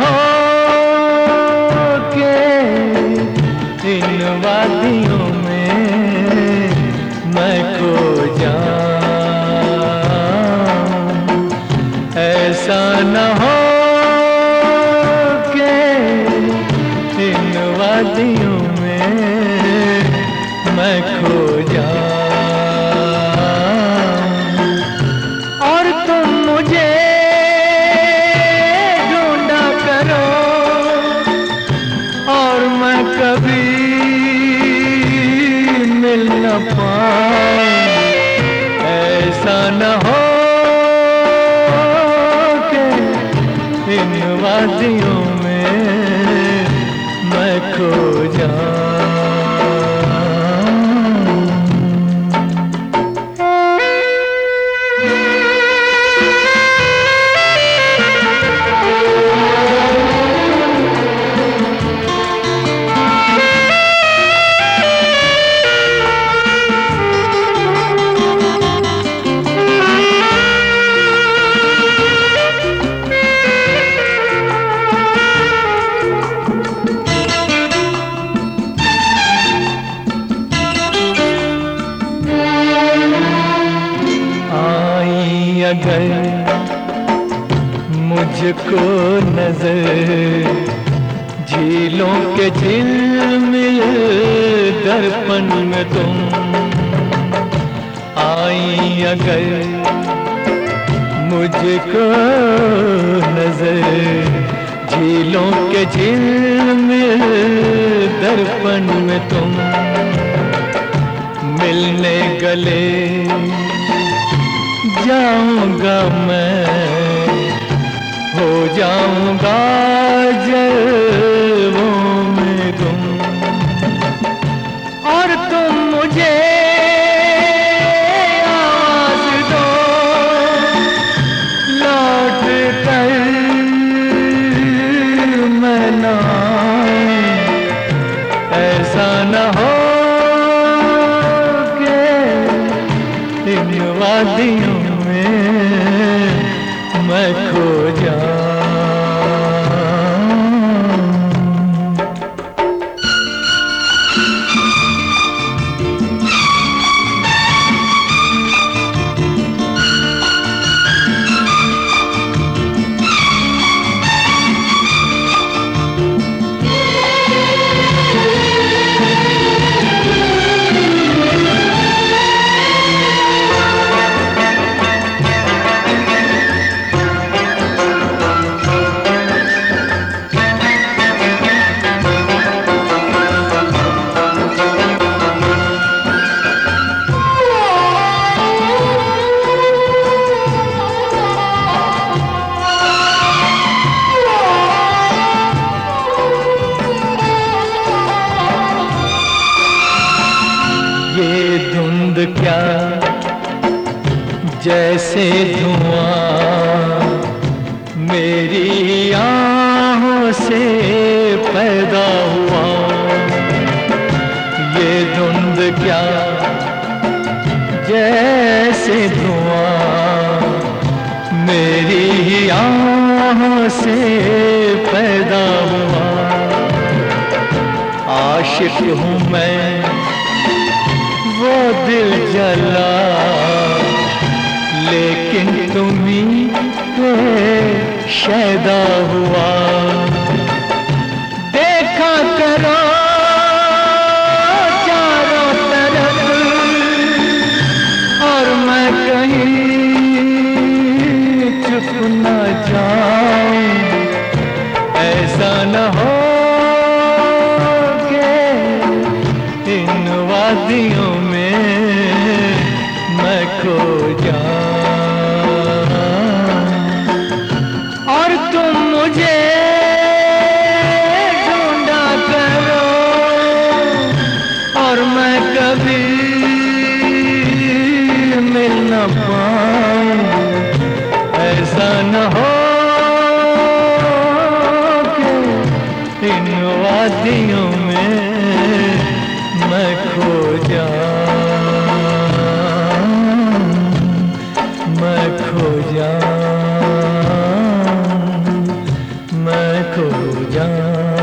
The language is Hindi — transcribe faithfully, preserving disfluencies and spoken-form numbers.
हो के इन वादियों में मैं खो जाऊं। ऐसा न हो के इन वादियों में मैं खो जाऊं और तुम मुझे ढूंढा करो और मैं कभी मिल न पाऊं। ऐसा न हो कि इन वादियों में मैं खो जाऊं। अगर मुझको नजर झीलों के झिलमिल दर्पण में तुम आई, अगर मुझको नजर झीलों के झिलमिल दर्पण में तुम मिलने गले जाऊंगा मैं, हो जाऊंगा जलवों में गुम और तुम मुझे आवाज दो लौट कर मैं ना आऊं। ऐसा न हो के इन वादियों मैं खो जाऊं। ये धुंध क्या जैसे धुआं मेरी आँखों से पैदा हुआ। ये धुंध क्या जैसे धुआं मेरी आँखों से पैदा हुआ। आशिक हूँ मैं वो दिल जला, लेकिन तुम्ही पे शैदा हुआ। देखा करो चारों तरफ और मैं कहीं चुप न जाऊं। ऐसा न हो के इन वादियों में मैं खो जाऊं और तुम मुझे ढूंढा करो और मैं कभी मिल न पाऊं। ऐसा न हो कि इन वादियों में मैं खो जाऊं, मैं खो जाऊं, मैं खो जाऊं।